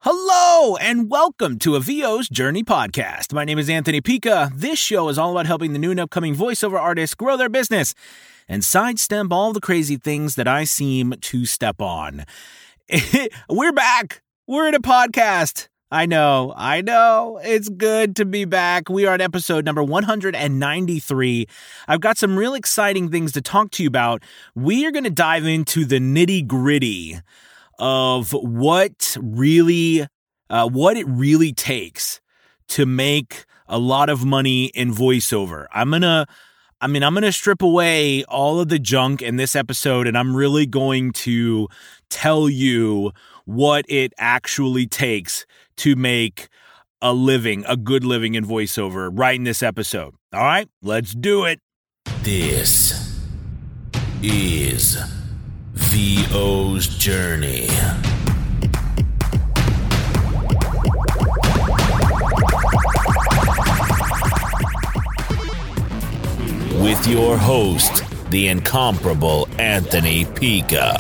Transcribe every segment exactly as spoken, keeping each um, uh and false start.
Hello and welcome to a V O's Journey podcast. My name is Anthony Pica. This show is all about helping the new and upcoming voiceover artists grow their business and sidestep all the crazy things that I seem to step on. We're back. We're in a podcast. I know, I know. It's good to be back. We are at episode number one hundred ninety-three. I've got some real exciting things to talk to you about. We are going to dive into the nitty-gritty of what really, uh, what it really takes to make a lot of money in voiceover. I'm gonna, I mean, I'm gonna strip away all of the junk in this episode, and I'm really going to tell you what it actually takes to make a living, a good living in voiceover right in this episode. All right, let's do it. This is V O's Journey. With your host, the incomparable Anthony Pica.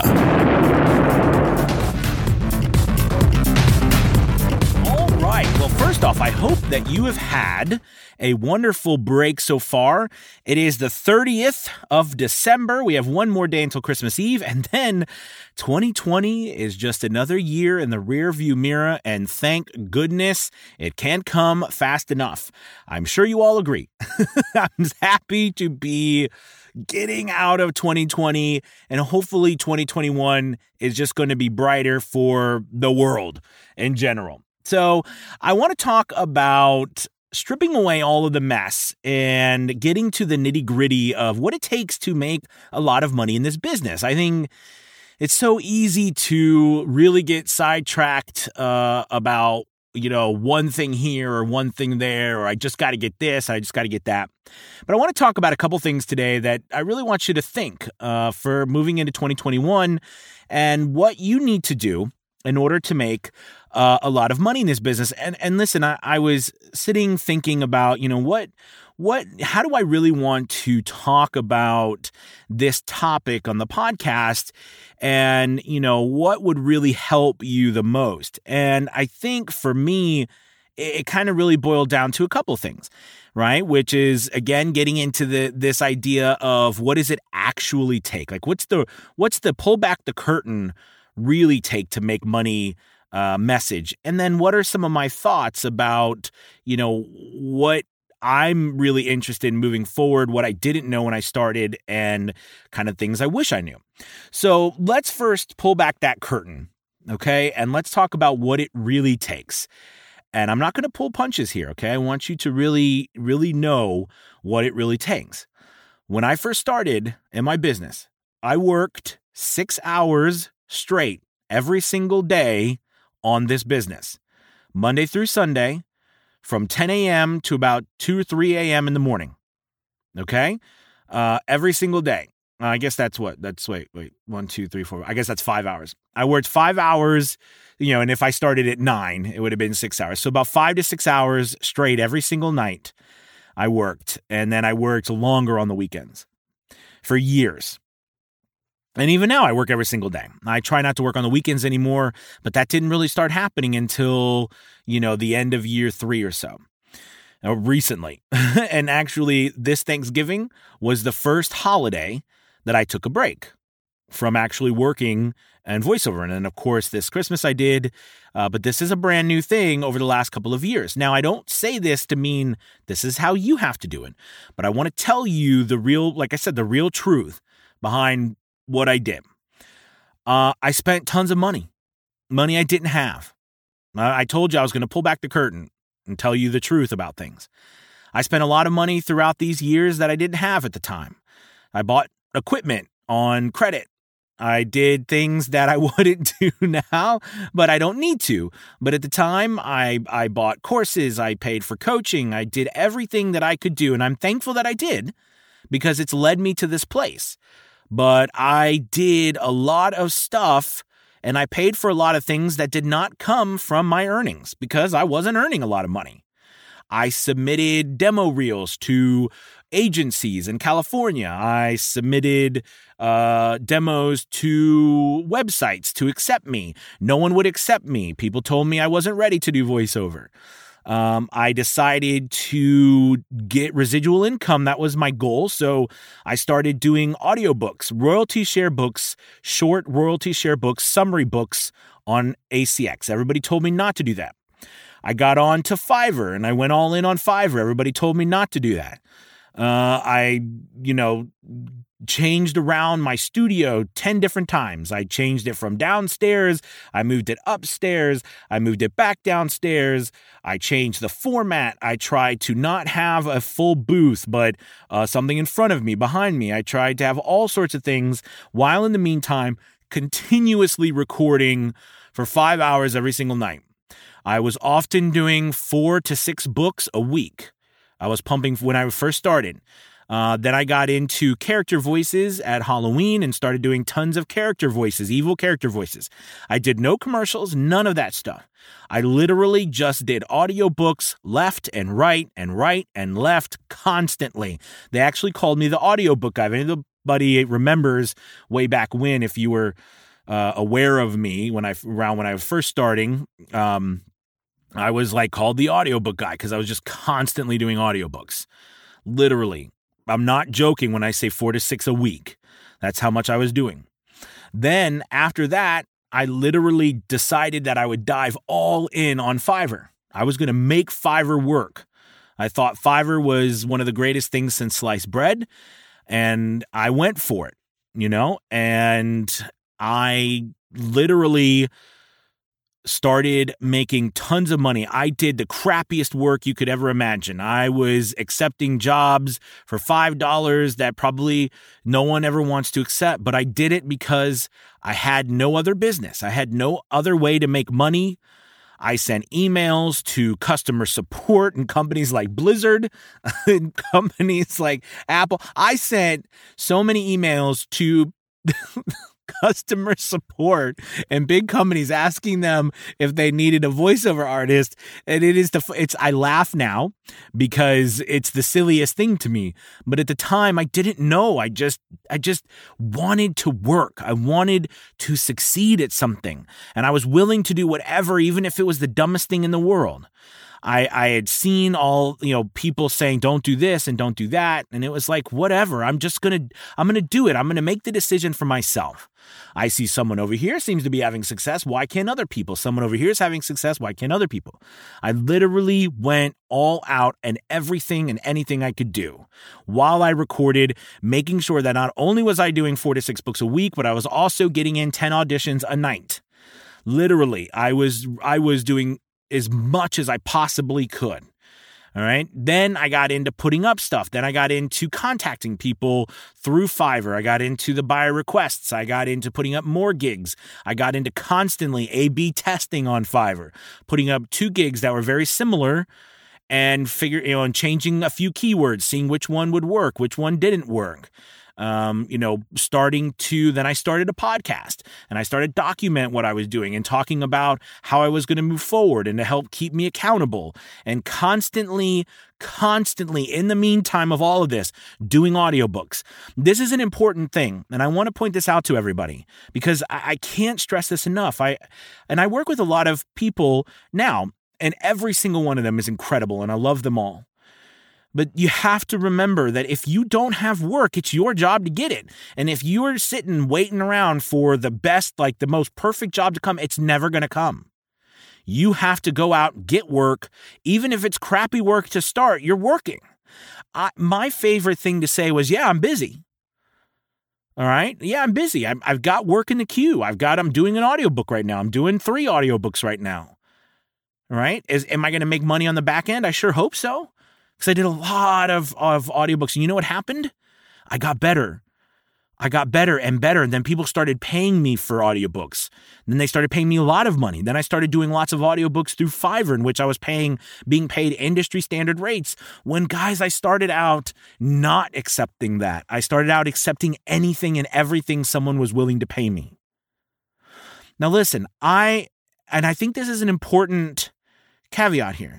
All right. Well, first off, I hope that you have had a wonderful break so far. It is the thirtieth of December. We have one more day until Christmas Eve, and then twenty twenty is just another year in the rearview mirror, and thank goodness it can't come fast enough. I'm sure you all agree. I'm happy to be getting out of twenty twenty, and hopefully twenty twenty-one is just going to be brighter for the world in general. So I want to talk about stripping away all of the mess and getting to the nitty-gritty of what it takes to make a lot of money in this business. I think it's so easy to really get sidetracked uh, about, you know, one thing here or one thing there, or I just got to get this, I just got to get that. But I want to talk about a couple things today that I really want you to think uh, for moving into twenty twenty-one and what you need to do in order to make uh, a lot of money in this business. And and listen, I, I was sitting thinking about, you know, what, what, how do I really want to talk about this topic on the podcast? And, you know, what would really help you the most? And I think for me, it, it kind of really boiled down to a couple things, right? Which is, again, getting into the this idea of what does it actually take? Like, what's the, what's the pull back the curtain really take to make money uh, message? And then what are some of my thoughts about, you know, what I'm really interested in moving forward, what I didn't know when I started, and kind of things I wish I knew. So let's first pull back that curtain, okay? And let's talk about what it really takes. And I'm not going to pull punches here, okay? I want you to really, really know what it really takes. When I first started in my business, I worked six hours straight every single day on this business, Monday through Sunday, from ten a.m. to about two or three a.m. in the morning. Okay? Uh, every single day. Uh, I guess that's what? That's, wait, wait, one, two, three, four. I guess that's five hours. I worked five hours, you know, and if I started at nine, it would have been six hours. So about five to six hours straight every single night I worked. And then I worked longer on the weekends for years. And even now I work every single day. I try not to work on the weekends anymore, but that didn't really start happening until, you know, the end of year three or so. Uh, recently. And actually this Thanksgiving was the first holiday that I took a break from actually working and voiceover. And then of course this Christmas I did, uh, but this is a brand new thing over the last couple of years. Now I don't say this to mean this is how you have to do it, but I want to tell you the real, like I said, the real truth behind what I did. Uh, I spent tons of money, money I didn't have. I, I told you I was going to pull back the curtain and tell you the truth about things. I spent a lot of money throughout these years that I didn't have at the time. I bought equipment on credit. I did things that I wouldn't do now, but I don't need to. But at the time, I, I bought courses, I paid for coaching, I did everything that I could do, and I'm thankful that I did because it's led me to this place. But I did a lot of stuff and I paid for a lot of things that did not come from my earnings because I wasn't earning a lot of money. I submitted demo reels to agencies in California. I submitted uh, demos to websites to accept me. No one would accept me. People told me I wasn't ready to do voiceover. Um, I decided to get residual income. That was my goal. So I started doing audiobooks, royalty share books, short royalty share books, summary books on A C X. Everybody told me not to do that. I got on to Fiverr and I went all in on Fiverr. Everybody told me not to do that. Uh, I, you know, changed around my studio ten different times. I changed it from downstairs. I moved it upstairs. I moved it back downstairs. I changed the format. I tried to not have a full booth, but uh, something in front of me, behind me. I tried to have all sorts of things while in the meantime, continuously recording for five hours every single night. I was often doing four to six books a week. I was pumping when I first started. Uh, then I got into character voices at Halloween and started doing tons of character voices, evil character voices. I did no commercials, none of that stuff. I literally just did audiobooks left and right and right and left constantly. They actually called me the audiobook guy. If anybody remembers way back when, if you were uh, aware of me when I around when I was first starting, um, I was like called the audiobook guy because I was just constantly doing audiobooks. Literally. I'm not joking when I say four to six a week. That's how much I was doing. Then after that, I literally decided that I would dive all in on Fiverr. I was going to make Fiverr work. I thought Fiverr was one of the greatest things since sliced bread, and I went for it, you know, and I literally started making tons of money. I did the crappiest work you could ever imagine. I was accepting jobs for five dollars that probably no one ever wants to accept, but I did it because I had no other business. I had no other way to make money. I sent emails to customer support and companies like Blizzard and companies like Apple. I sent so many emails to customer support and big companies asking them if they needed a voiceover artist. And it is the, it's, I laugh now because it's the silliest thing to me. But at the time I didn't know. I just, I just wanted to work. I wanted to succeed at something. And I was willing to do whatever, even if it was the dumbest thing in the world. I, I had seen all, you know, people saying, don't do this and don't do that. And it was like, whatever, I'm just going to, I'm going to do it. I'm going to make the decision for myself. I see someone over here seems to be having success. Why can't other people? Someone over here is having success. Why can't other people? I literally went all out and everything and anything I could do while I recorded, making sure that not only was I doing four to six books a week, but I was also getting in ten auditions a night. Literally, I was, I was doing as much as I possibly could. All right. Then I got into putting up stuff. Then I got into contacting people through Fiverr. I got into the buyer requests. I got into putting up more gigs. I got into constantly A B testing on Fiverr, putting up two gigs that were very similar and figure, you know, and changing a few keywords, seeing which one would work, which one didn't work. Um, you know, starting to, then I started a podcast and I started document what I was doing and talking about how I was going to move forward and to help keep me accountable and constantly, constantly in the meantime of all of this, doing audiobooks. This is an important thing. And I want to point this out to everybody because I, I can't stress this enough. I, and I work with a lot of people now and every single one of them is incredible and I love them all. But you have to remember that if you don't have work, it's your job to get it. And if you are sitting waiting around for the best, like the most perfect job to come, it's never going to come. You have to go out, get work. Even if it's crappy work to start, you're working. I, my favorite thing to say was, yeah, I'm busy. All right. Yeah, I'm busy. I, I've got work in the queue. I've got, I'm doing an audiobook right now. I'm doing three audiobooks right now. All right. Is, am I going to make money on the back end? I sure hope so. Because I did a lot of, of audiobooks. And you know what happened? I got better. I got better and better. And then people started paying me for audiobooks. And then they started paying me a lot of money. Then I started doing lots of audiobooks through Fiverr, in which I was paying, being paid industry standard rates. When, guys, I started out not accepting that. I started out accepting anything and everything someone was willing to pay me. Now, listen, I, and I think this is an important caveat here.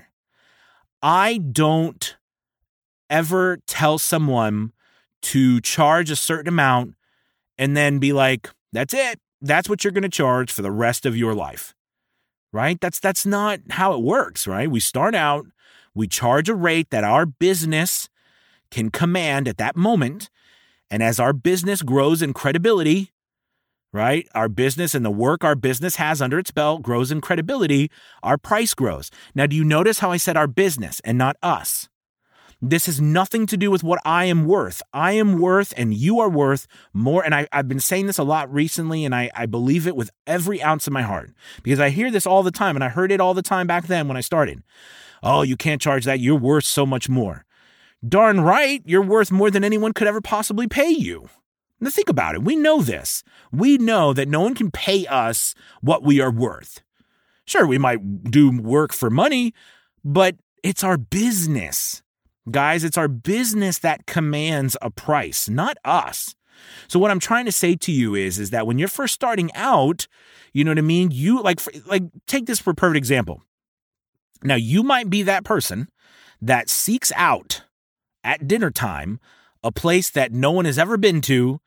I don't ever tell someone to charge a certain amount and then be like, that's it. That's what you're going to charge for the rest of your life, right? That's that's not how it works, right? We start out, we charge a rate that our business can command at that moment. And as our business grows in credibility, right? Our business and the work our business has under its belt grows in credibility, our price grows. Now, do you notice how I said our business and not us? This has nothing to do with what I am worth. I am worth and you are worth more. And I, I've been saying this a lot recently, and I, I believe it with every ounce of my heart because I hear this all the time, and I heard it all the time back then when I started. Oh, you can't charge that. You're worth so much more. Darn right, you're worth more than anyone could ever possibly pay you. Now think about it. We know this. We know that no one can pay us what we are worth. Sure, we might do work for money, but it's our business. Guys, it's our business that commands a price, not us. So what I'm trying to say to you is, is that when you're first starting out, you know what I mean? You like, like take this for a perfect example. Now, you might be that person that seeks out at dinner time a place that no one has ever been to,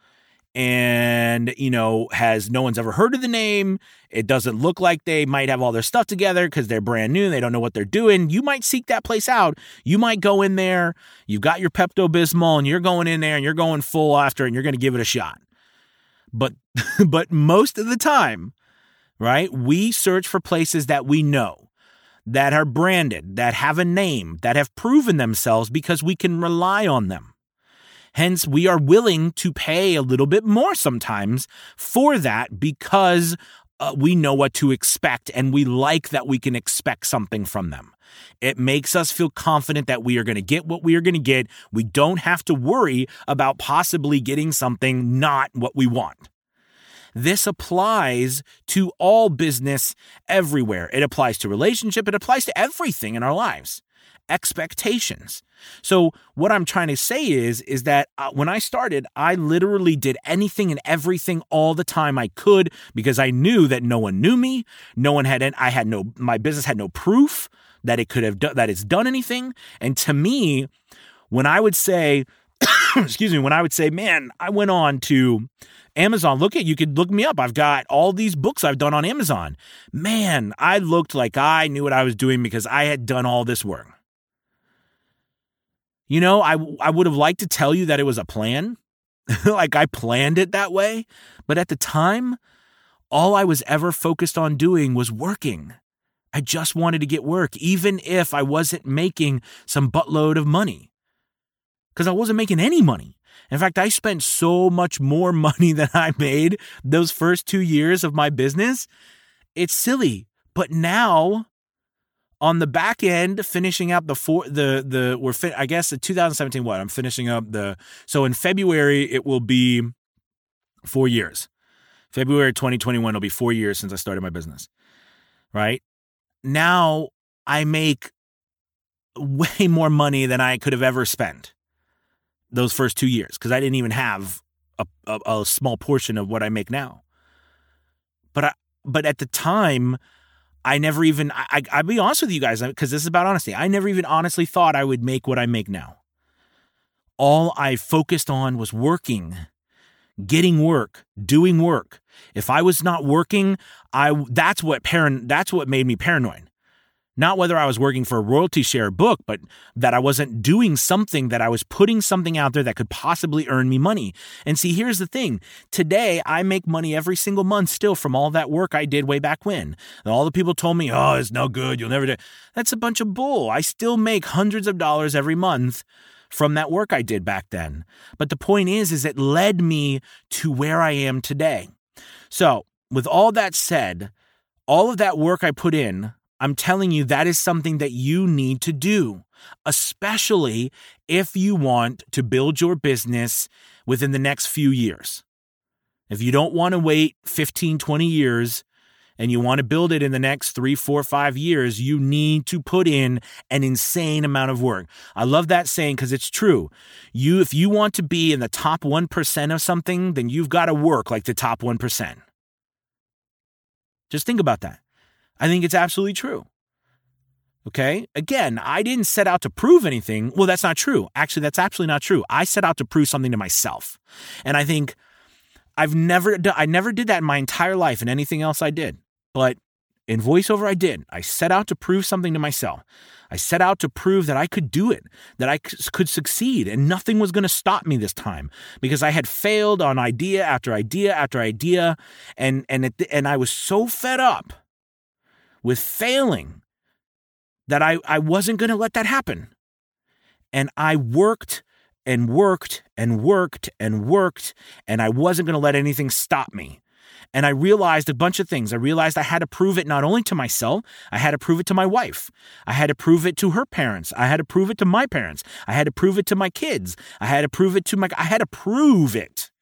and, you know, has no one's ever heard of the name. It doesn't look like they might have all their stuff together because they're brand new. They don't know what they're doing. You might seek that place out. You might go in there. You've got your Pepto-Bismol and you're going in there and you're going full after and you're going to give it a shot. But, but most of the time, right, we search for places that we know, that are branded, that have a name, that have proven themselves because we can rely on them. Hence, we are willing to pay a little bit more sometimes for that because uh, we know what to expect and we like that we can expect something from them. It makes us feel confident that we are going to get what we are going to get. We don't have to worry about possibly getting something not what we want. This applies to all business everywhere. It applies to relationship. It applies to everything in our lives. Expectations. So what I'm trying to say is, is that uh, when I started, I literally did anything and everything all the time I could because I knew that no one knew me. No one had, I had no, my business had no proof that it could have done, that it's done anything. And to me, when I would say, excuse me, when I would say, man, I went on to Amazon, look at, you could look me up. I've got all these books I've done on Amazon. Man, I looked like I knew what I was doing because I had done all this work. You know, I, I would have liked to tell you that it was a plan, like I planned it that way. But at the time, all I was ever focused on doing was working. I just wanted to get work, even if I wasn't making some buttload of money, because I wasn't making any money. In fact, I spent so much more money than I made those first two years of my business. It's silly. But now, on the back end, finishing up the four, the, the, we're, fin- I guess the two thousand seventeen, what? I'm finishing up the, so in February, it will be four years. February twenty twenty-one will be four years since I started my business, right? Now I make way more money than I could have ever spent those first two years because I didn't even have a, a, a small portion of what I make now. But I, but at the time, I never even, I, I, I'll be honest with you guys, because this is about honesty. I never even honestly thought I would make what I make now. All I focused on was working, getting work, doing work. If I was not working, I that's what paran, that's what made me paranoid. Not whether I was working for a royalty share book, but that I wasn't doing something, that I was putting something out there that could possibly earn me money. And see, here's the thing. Today, I make money every single month still from all that work I did way back when. And all the people told me, oh, it's no good. You'll never do. That's a bunch of bull. I still make hundreds of dollars every month from that work I did back then. But the point is, is it led me to where I am today. So with all that said, all of that work I put in, I'm telling you, that is something that you need to do, especially if you want to build your business within the next few years. If you don't want to wait fifteen, twenty years and you want to build it in the next three, four, five years, you need to put in an insane amount of work. I love that saying because it's true. You, if you want to be in the top one percent of something, then you've got to work like the top one percent. Just think about that. I think it's absolutely true. Okay. Again, I didn't set out to prove anything. Well, that's not true. Actually, that's absolutely not true. I set out to prove something to myself. And I think I've never, d- I never did that in my entire life in anything else I did. But in voiceover, I did. I set out to prove something to myself. I set out to prove that I could do it, that I c- could succeed, and nothing was going to stop me this time because I had failed on idea after idea after idea, and and it, and I was so fed up with failing that I, I wasn't going to let that happen. And I worked and worked and worked and worked, and I wasn't going to let anything stop me. And I realized a bunch of things. I realized I had to prove it not only to myself, I had to prove it to my wife. I had to prove it to her parents. I had to prove it to my parents. I had to prove it to my kids. I had to prove it to my, I had to prove it.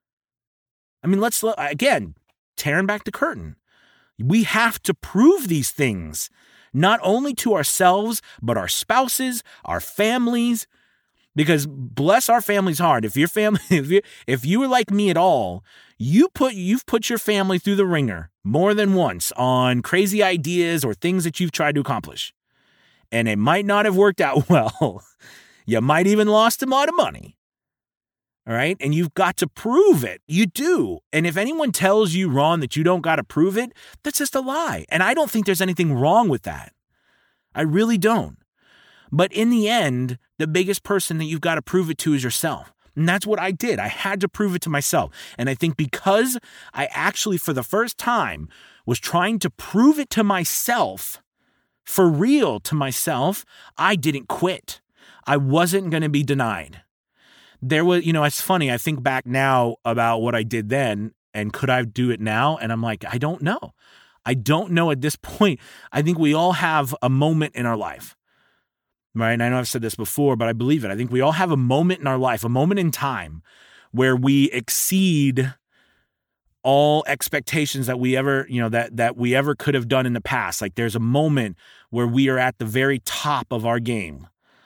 I mean, let's, again, tearing back the curtain. We have to prove these things, not only to ourselves, but our spouses, our families, because bless our families hard. If your family, if you, if you were like me at all, you put, you've put your family through the ringer more than once on crazy ideas or things that you've tried to accomplish. And it might not have worked out well. You might even lost a lot of money. All right. And you've got to prove it. You do. And if anyone tells you, Ron, that you don't got to prove it, that's just a lie. And I don't think there's anything wrong with that. I really don't. But in the end, the biggest person that you've got to prove it to is yourself. And that's what I did. I had to prove it to myself. And I think because I actually, for the first time, was trying to prove it to myself, for real to myself, I didn't quit. I wasn't going to be denied. There was, you know, it's funny. I think back now about what I did then, and could I do it now? And I'm like, I don't know. I don't know at this point. I think we all have a moment in our life. Right. And I know I've said this before, but I believe it. I think we all have a moment in our life, a moment in time where we exceed all expectations that we ever, you know, that, that we ever could have done in the past. Like there's a moment where we are at the very top of our game.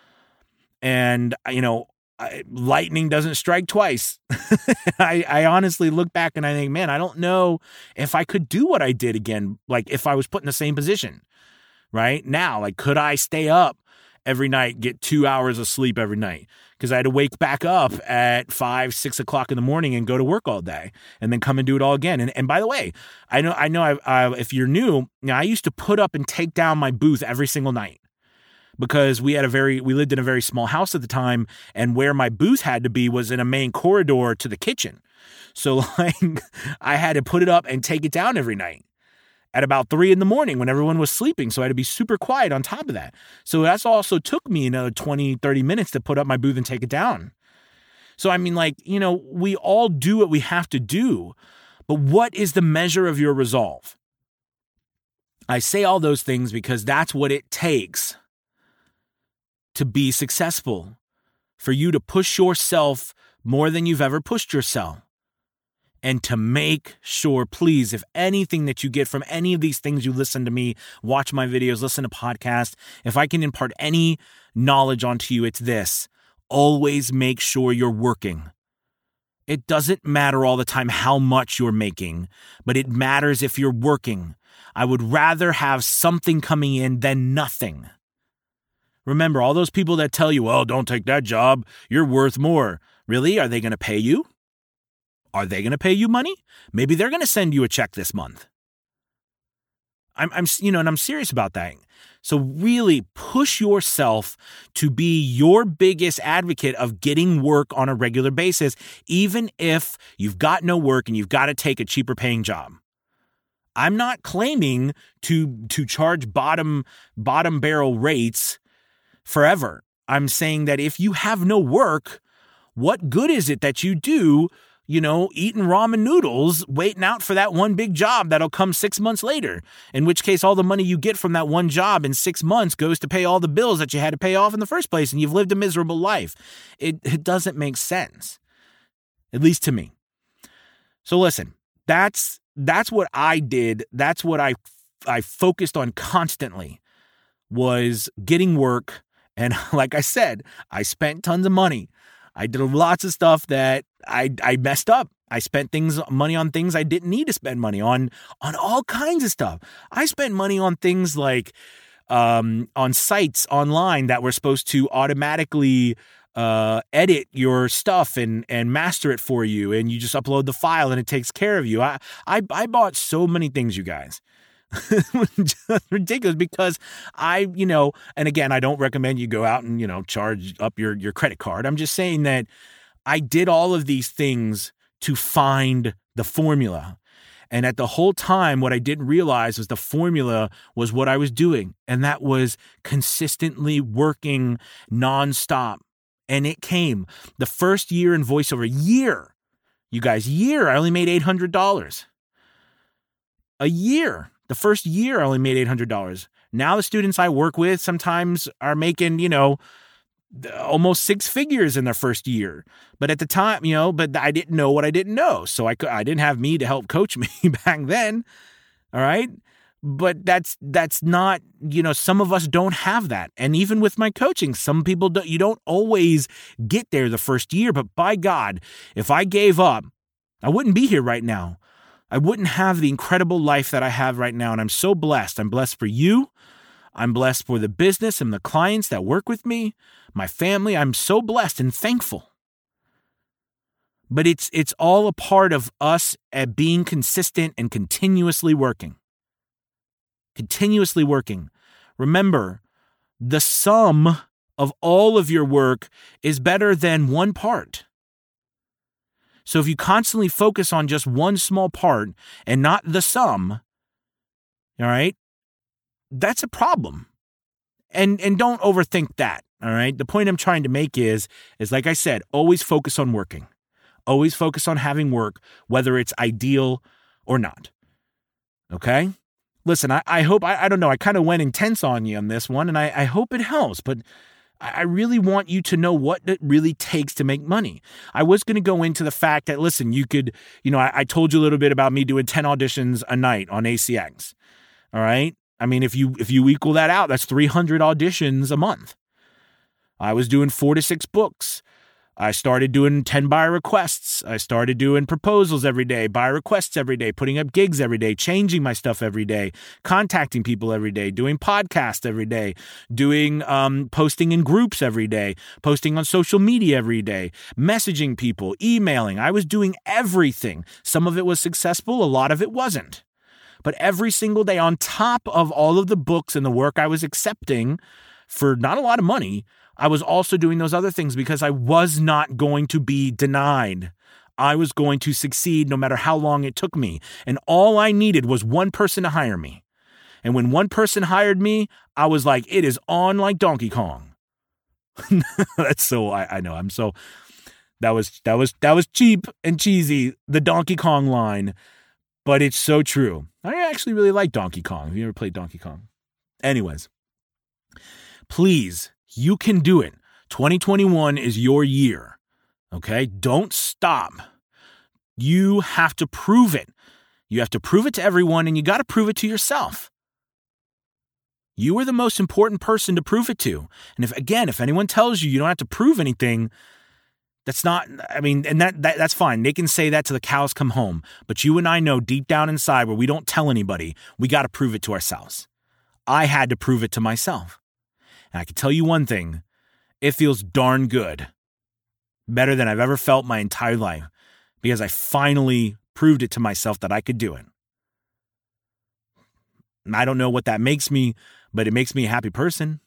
And, you know, I, lightning doesn't strike twice. I, I honestly look back and I think, man, I don't know if I could do what I did again. Like if I was put in the same position right now, like, could I stay up every night, get two hours of sleep every night? Because I had to wake back up at five, six o'clock in the morning and go to work all day and then come and do it all again. And and by the way, I know, I know I, I, if you're new, you know, I used to put up and take down my booth every single night because we had a very, we lived in a very small house at the time. And where my booth had to be was in a main corridor to the kitchen. So like I had to put it up and take it down every night at about three in the morning when everyone was sleeping. So I had to be super quiet on top of that. So that's also took me another twenty, thirty minutes to put up my booth and take it down. So, I mean, like, you know, we all do what we have to do, but what is the measure of your resolve? I say all those things because that's what it takes to be successful, for you to push yourself more than you've ever pushed yourself. And to make sure, please, if anything that you get from any of these things, you listen to me, watch my videos, listen to podcasts, if I can impart any knowledge onto you, it's this: always make sure you're working. It doesn't matter all the time how much you're making, but it matters if you're working. I would rather have something coming in than nothing. Remember, all those people that tell you, oh, don't take that job, you're worth more. Really? Are they going to pay you? Are they going to pay you money? Maybe they're going to send you a check this month. I'm, I'm, you know, and I'm serious about that. So really push yourself to be your biggest advocate of getting work on a regular basis, even if you've got no work and you've got to take a cheaper paying job. I'm not claiming to, to charge bottom, bottom barrel rates forever. I'm saying that if you have no work, what good is it that you do, you know, eating ramen noodles, waiting out for that one big job that'll come six months later, in which case all the money you get from that one job in six months goes to pay all the bills that you had to pay off in the first place, and you've lived a miserable life. It, it doesn't make sense, at least to me. So listen, that's that's what I did. That's what I I focused on constantly, was getting work. And like I said, I spent tons of money. I did lots of stuff that I I messed up. I spent things money on things I didn't need to spend money on, on all kinds of stuff. I spent money on things like um, on sites online that were supposed to automatically uh, edit your stuff and, and master it for you. And you just upload the file and it takes care of you. I, I, I bought so many things, you guys. Just ridiculous because I, you know, and again, I don't recommend you go out and, you know, charge up your, your credit card. I'm just saying that I did all of these things to find the formula. And at the whole time, what I didn't realize was the formula was what I was doing. And that was consistently working nonstop. And it came. The first year in voiceover, year, you guys, year, I only made eight hundred dollars. A year. The first year, I only made eight hundred dollars. Now the students I work with sometimes are making, you know, almost six figures in their first year. But at the time, you know, but I didn't know what I didn't know. So I, I didn't have me to help coach me back then. All right. But that's, that's not, you know, some of us don't have that. And even with my coaching, some people don't, you don't always get there the first year, but by God, if I gave up, I wouldn't be here right now. I wouldn't have the incredible life that I have right now. And I'm so blessed. I'm blessed for you. I'm blessed for the business and the clients that work with me, my family. I'm so blessed and thankful. But it's it's all a part of us at being consistent and continuously working. Continuously working. Remember, the sum of all of your work is better than one part. So if you constantly focus on just one small part and not the sum, all right, that's a problem. And and don't overthink that, all right? The point I'm trying to make is, is like I said, always focus on working. Always focus on having work, whether it's ideal or not, okay? Listen, I, I hope, I, I don't know, I kind of went intense on you on this one, and I, I hope it helps, but I really want you to know what it really takes to make money. I was going to go into the fact that, listen, you could, you know, I, I told you a little bit about me doing ten auditions a night on A C X, all right? I mean, if you if you equal that out, that's three hundred auditions a month. I was doing four to six books. I started doing ten buyer requests. I started doing proposals every day, buyer requests every day, putting up gigs every day, changing my stuff every day, contacting people every day, doing podcasts every day, doing um, posting in groups every day, posting on social media every day, messaging people, emailing. I was doing everything. Some of it was successful. A lot of it wasn't. But every single day, on top of all of the books and the work I was accepting for not a lot of money, I was also doing those other things because I was not going to be denied. I was going to succeed no matter how long it took me. And all I needed was one person to hire me. And when one person hired me, I was like, it is on like Donkey Kong. That's so, I, I know, I'm so, that was, that was, that was cheap and cheesy, the Donkey Kong line. But it's so true. I actually really like Donkey Kong. Have you ever played Donkey Kong? Anyways, please, you can do it. twenty twenty-one is your year. Okay? Don't stop. You have to prove it. You have to prove it to everyone, and you got to prove it to yourself. You are the most important person to prove it to. And if, again, if anyone tells you you don't have to prove anything, that's not, I mean, and that, that that's fine. They can say that till the cows come home. But you and I know deep down inside where we don't tell anybody, we got to prove it to ourselves. I had to prove it to myself. And I can tell you one thing, it feels darn good. Better than I've ever felt my entire life. Because I finally proved it to myself that I could do it. And I don't know what that makes me, but it makes me a happy person.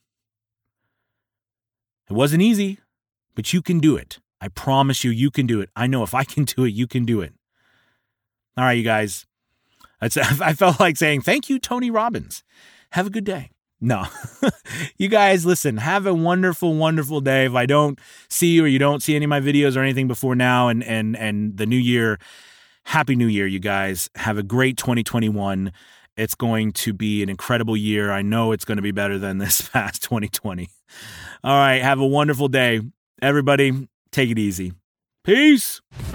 It wasn't easy, but you can do it. I promise you, you can do it. I know if I can do it, you can do it. All right, you guys. That's, I felt like saying, thank you, Tony Robbins. Have a good day. No. You guys, listen, have a wonderful, wonderful day. If I don't see you or you don't see any of my videos or anything before now and and and the new year, happy new year, you guys. Have a great twenty twenty-one. It's going to be an incredible year. I know it's going to be better than this past twenty twenty. All right, have a wonderful day. Everybody, take it easy. Peace.